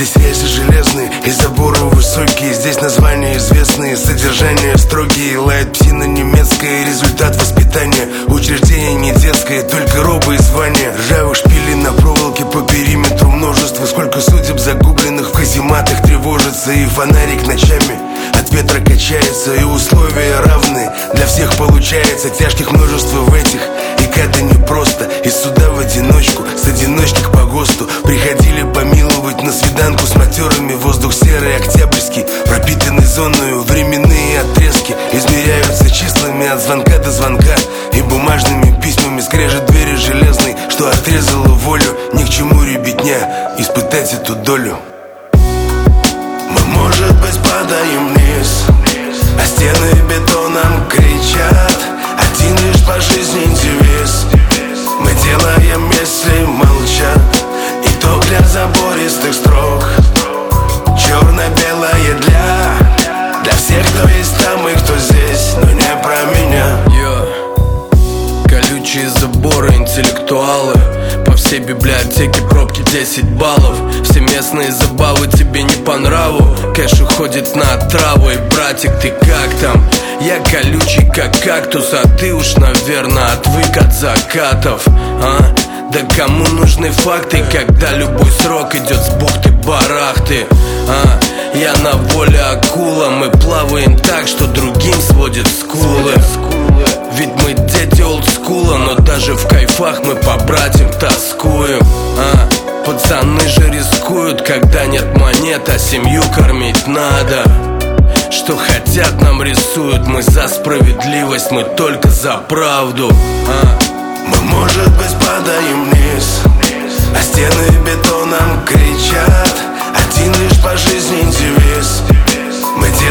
Здесь рельсы железные и заборы высокие. Здесь названия известные, содержание строгие. Лает псина немецкая, результат воспитания. Учреждение не детское, только робы и звания. Ржавых шпилей на проволоке по периметру множество. Сколько судеб загубленных в казематах тревожится. И фонарик ночами от ветра качается. И условия равны, для всех получается. Тяжких множество в этих, и это непросто. Из суда в одиночку, с одиночки к погосту. Приходили помиловать на свиданку с матерами. Воздух серый, октябрьский, пропитанный зоною. Временные отрезки измеряются числами от звонка до звонка. И бумажными письмами скрежет двери железной, что отрезала волю. Ни к чему ребятня испытать эту долю. Мы, может быть, падаем вниз, а стены бетоном кричат. Один лишь по жизни девиз: мы делаем, если молчат. Итог для забористых строк, черно-белое для всех, кто есть там и кто здесь, но не про меня. Колючие заборы, интеллектуалы. По всей библиотеке пробки 10 баллов. Все местные забавы тебе не по нраву. Кэш уходит на траву. И, братик, ты как там? Я колючий, как кактус, а ты уж, наверное, отвык от закатов, а? Да кому нужны факты, когда любой срок идет с бухты-барахты, а? Я на воле акула, мы плаваем так, что другим сводит скулы. Ведь мы дети олдскула, но даже в кайфах мы по братьям тоскуем, а? Пацаны же рискуют, когда нет монет, а семью кормить надо. Что хотят, нам рисуют, мы за справедливость, мы только за правду, а? Мы, может быть, падаем вниз, а стены бетоном кричат. Один лишь по жизни девиз: мы делаем